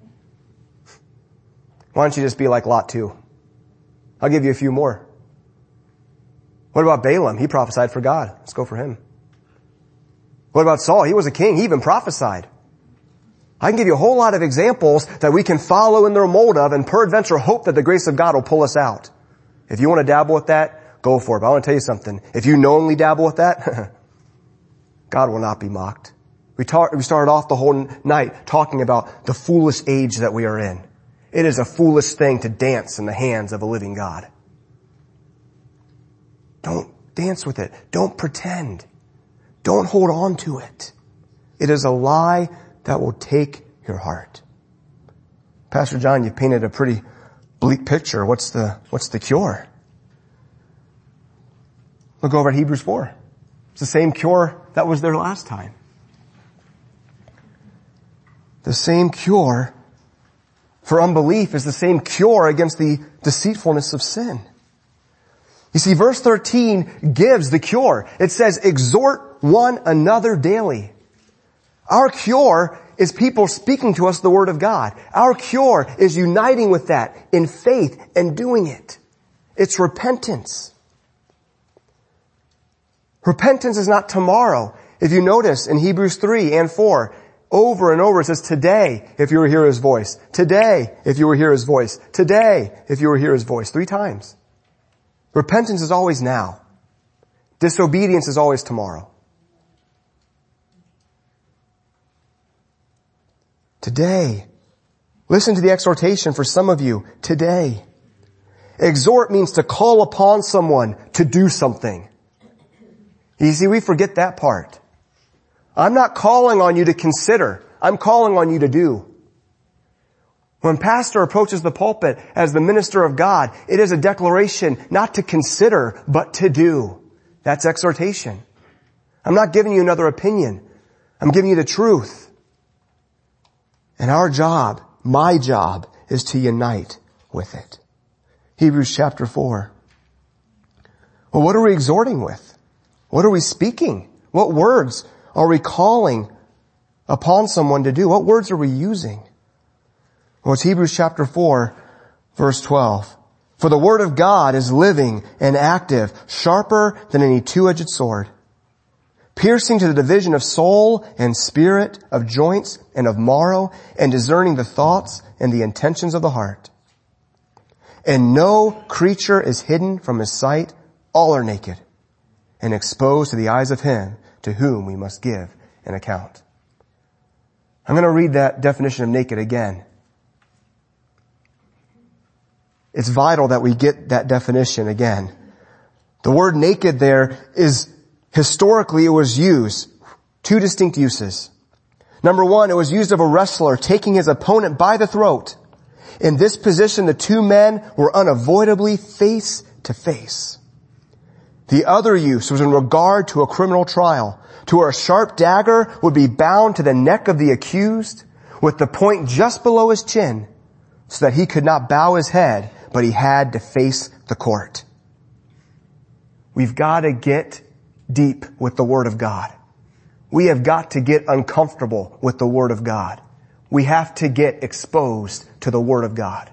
Why don't you just be like Lot too? I'll give you a few more. What about Balaam? He prophesied for God. Let's go for him. What about Saul? He was a king. He even prophesied. I can give you a whole lot of examples that we can follow in their mold of and peradventure hope that the grace of God will pull us out. If you want to dabble with that, go for it. But I want to tell you something. If you knowingly dabble with that, God will not be mocked. We, talk, we started off the whole night talking about the foolish age that we are in. It is a foolish thing to dance in the hands of a living God. Don't dance with it. Don't pretend. Don't hold on to it. It is a lie that will take your heart. Pastor John, you painted a pretty bleak picture. What's the, what's the cure? Look over at Hebrews four. It's the same cure that was there last time. The same cure for unbelief is the same cure against the deceitfulness of sin. You see, verse thirteen gives the cure. It says, exhort one another daily. Our cure is people speaking to us the Word of God. Our cure is uniting with that in faith and doing it. It's repentance. Repentance is not tomorrow. If you notice in Hebrews three and four, over and over it says today, if you will hear His voice. Today, if you will hear His voice. Today, if you will hear His voice. Three times. Repentance is always now. Disobedience is always tomorrow. Today. Listen to the exhortation for some of you. Today. Exhort means to call upon someone to do something. You see, we forget that part. I'm not calling on you to consider. I'm calling on you to do. When pastor approaches the pulpit as the minister of God, it is a declaration not to consider, but to do. That's exhortation. I'm not giving you another opinion. I'm giving you the truth. And our job, my job, is to unite with it. Hebrews chapter four. Well, what are we exhorting with? What are we speaking? What words are we calling upon someone to do? What words are we using? Well, it's Hebrews chapter four, verse twelve. For the word of God is living and active, sharper than any two-edged sword, piercing to the division of soul and spirit, of joints and of marrow, and discerning the thoughts and the intentions of the heart. And no creature is hidden from His sight. All are naked and exposed to the eyes of Him to whom we must give an account. I'm going to read that definition of naked again. It's vital that we get that definition again. The word naked there is, historically it was used, two distinct uses. Number one, it was used of a wrestler taking his opponent by the throat. In this position, the two men were unavoidably face to face. The other use was in regard to a criminal trial, to where a sharp dagger would be bound to the neck of the accused with the point just below his chin so that he could not bow his head, but he had to face the court. We've got to get deep with the Word of God. We have got to get uncomfortable with the Word of God. We have to get exposed to the Word of God.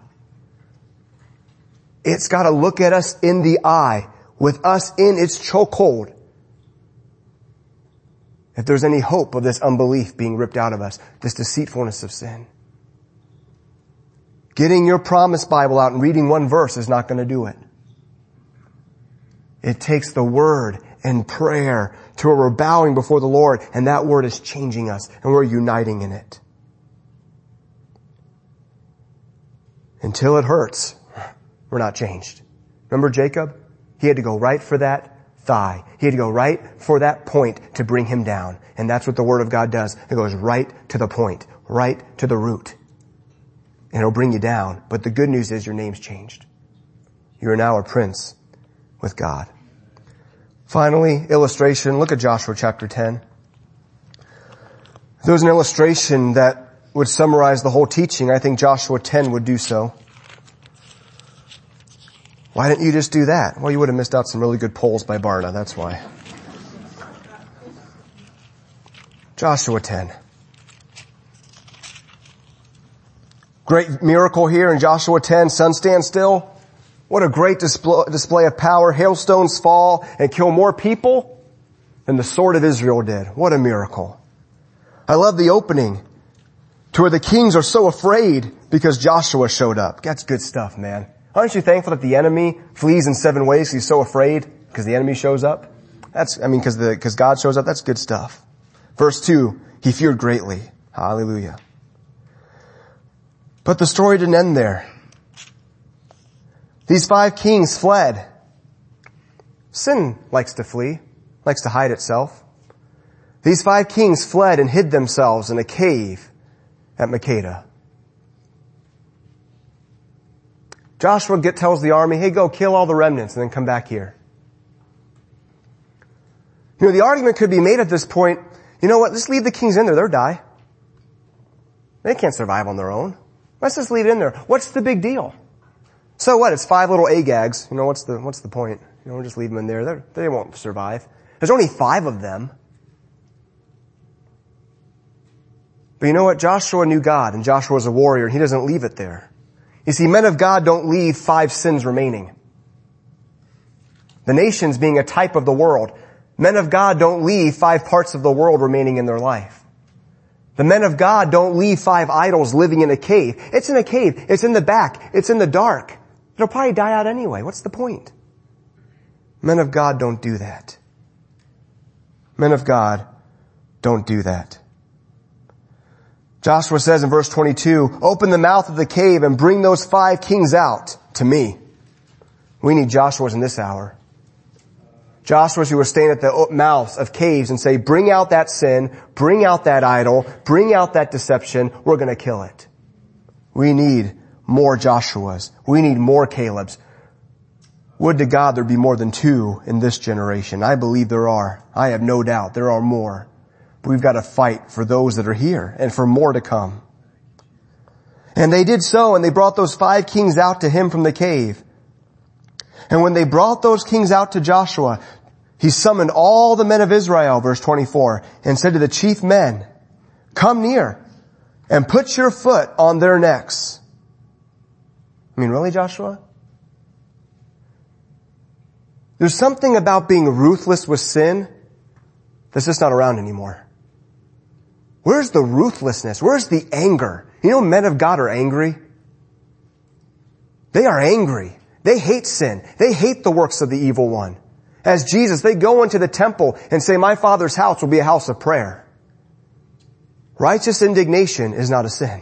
It's got to look at us in the eye, with us in its chokehold. If there's any hope of this unbelief being ripped out of us, this deceitfulness of sin. Getting your promise Bible out and reading one verse is not going to do it. It takes the Word and prayer to where we're bowing before the Lord, and that Word is changing us, and we're uniting in it. until it hurts, we're not changed. Remember Jacob? He had to go right for that thigh. He had to go right for that point to bring him down. And that's what the Word of God does. It goes right to the point, right to the root. And it'll bring you down. But the good news is your name's changed. You are now a prince with God. Finally, illustration. Look at Joshua chapter ten. If there was an illustration that would summarize the whole teaching, I think Joshua ten would do so. Why didn't you just do that? Well, you would have missed out some really good polls by Barna, that's why. Joshua ten. Great miracle here in Joshua ten. Sun stands still. What a great display of power. Hailstones fall and kill more people than the sword of Israel did. What a miracle. I love the opening to where the kings are so afraid because Joshua showed up. That's good stuff, man. Aren't you thankful that the enemy flees in seven ways? He's so afraid because the enemy shows up. That's, I mean, because the, because God shows up. That's good stuff. Verse two, he feared greatly. Hallelujah. But the story didn't end there. These five kings fled. Sin likes to flee, likes to hide itself. These five kings fled and hid themselves in a cave at Makkedah. Joshua get, tells the army, hey, go kill all the remnants and then come back here. You know, the argument could be made at this point, you know what, let's leave the kings in there, they'll die. They can't survive on their own. Let's just leave it in there. What's the big deal? So what, it's five little Agags. You know, what's the, what's the point? You know, we'll just leave them in there. They're, they won't survive. There's only five of them. But you know what? Joshua knew God, and Joshua was a warrior, and he doesn't leave it there. You see, men of God don't leave five sins remaining. The nations being a type of the world. Men of God don't leave five parts of the world remaining in their life. The men of God don't leave five idols living in a cave. It's in a cave. It's in the back. It's in the dark. It'll probably die out anyway. What's the point? Men of God don't do that. Men of God don't do that. Joshua says in verse twenty-two, open the mouth of the cave and bring those five kings out to me. We need Joshua's in this hour. Joshua's who are staying at the mouths of caves and say, bring out that sin, bring out that idol, bring out that deception, we're going to kill it. We need more Joshua's. We need more Caleb's. Would to God there be more than two in this generation. I believe there are. I have no doubt there are more. But we've got to fight for those that are here and for more to come. And they did so, and they brought those five kings out to him from the cave. And when they brought those kings out to Joshua, he summoned all the men of Israel, verse twenty-four, and said to the chief men, come near and put your foot on their necks. I mean, really, Joshua? There's something about being ruthless with sin that's just not around anymore. Where's the ruthlessness? Where's the anger? You know, men of God are angry. They are angry. They hate sin. They hate the works of the evil one. As Jesus, they go into the temple and say, my Father's house will be a house of prayer. Righteous indignation is not a sin.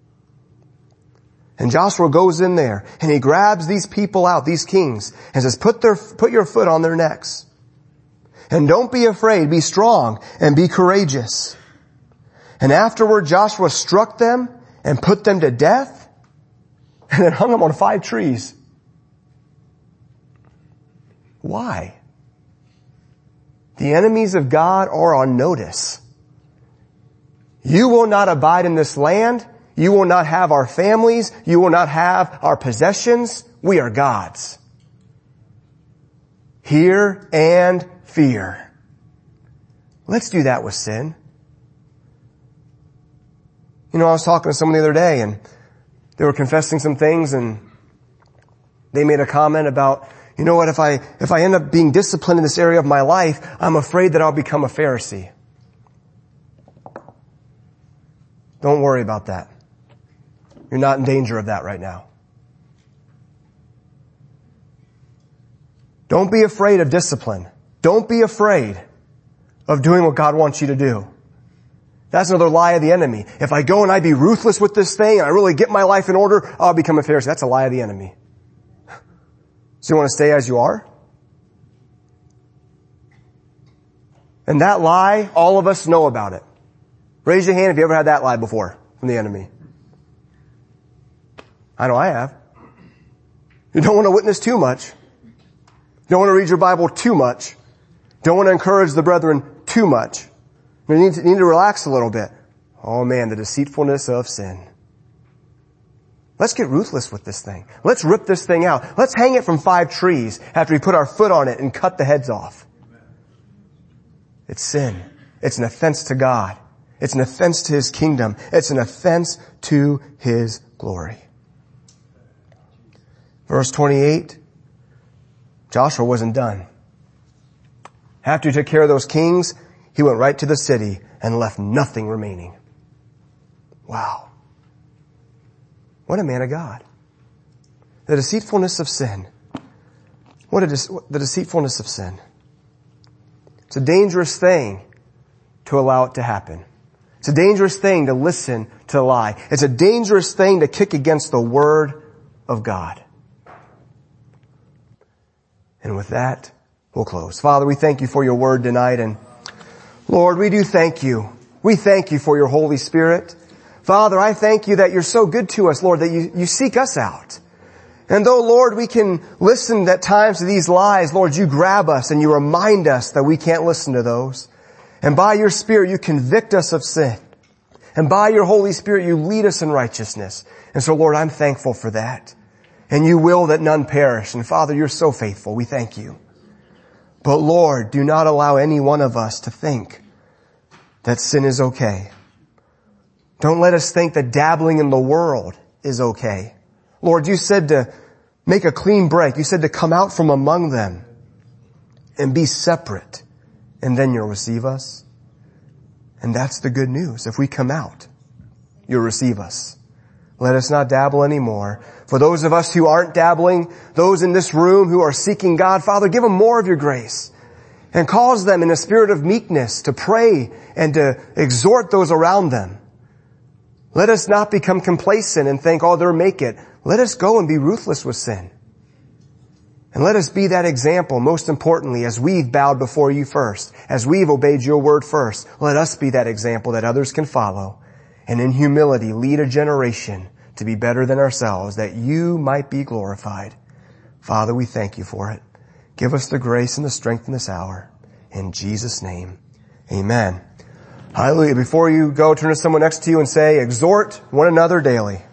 And Joshua goes in there and he grabs these people out, these kings, and says, put their, put your foot on their necks. And don't be afraid, be strong and be courageous. And afterward Joshua struck them and put them to death and then hung them on five trees. Why? The enemies of God are on notice. You will not abide in this land. You will not have our families. You will not have our possessions. We are God's. Hear and fear. Let's do that with sin. You know, I was talking to someone the other day and they were confessing some things and they made a comment about, you know what, if I, if I end up being disciplined in this area of my life, I'm afraid that I'll become a Pharisee. Don't worry about that. You're not in danger of that right now. Don't be afraid of discipline. Don't be afraid of doing what God wants you to do. That's another lie of the enemy. If I go and I be ruthless with this thing and I really get my life in order, I'll become a Pharisee. That's a lie of the enemy. So you want to stay as you are? And that lie, all of us know about it. Raise your hand if you ever had that lie before from the enemy. I know I have. You don't want to witness too much. Don't want to read your Bible too much. Don't want to encourage the brethren too much. You need to, you need to relax a little bit. Oh man, the deceitfulness of sin. Let's get ruthless with this thing. Let's rip this thing out. Let's hang it from five trees after we put our foot on it and cut the heads off. It's sin. It's an offense to God. It's an offense to His kingdom. It's an offense to His glory. Verse twenty-eight, Joshua wasn't done. After he took care of those kings, he went right to the city and left nothing remaining. Wow. What a man of God. The deceitfulness of sin. What a de- the deceitfulness of sin. It's a dangerous thing to allow it to happen. It's a dangerous thing to listen to a lie. It's a dangerous thing to kick against the Word of God. And with that, we'll close. Father, we thank you for your word tonight. And Lord, we do thank you. We thank you for your Holy Spirit. Father, I thank you that you're so good to us, Lord, that you, you seek us out. And though, Lord, we can listen at times to these lies, Lord, you grab us and you remind us that we can't listen to those. And by your Spirit, you convict us of sin. And by your Holy Spirit, you lead us in righteousness. And so, Lord, I'm thankful for that. And you will that none perish. And Father, you're so faithful. We thank you. But Lord, do not allow any one of us to think that sin is okay. Don't let us think that dabbling in the world is okay. Lord, you said to make a clean break. You said to come out from among them and be separate. And then you'll receive us. And that's the good news. If we come out, you'll receive us. Let us not dabble anymore. For those of us who aren't dabbling, those in this room who are seeking God, Father, give them more of your grace and cause them in a spirit of meekness to pray and to exhort those around them. Let us not become complacent and think, oh, they'll make it. Let us go and be ruthless with sin. And let us be that example, most importantly, as we've bowed before you first, as we've obeyed your word first. Let us be that example that others can follow. And in humility, lead a generation to be better than ourselves, that you might be glorified. Father, we thank you for it. Give us the grace and the strength in this hour. In Jesus' name, amen. Hallelujah. Before you go, turn to someone next to you and say, exhort one another daily.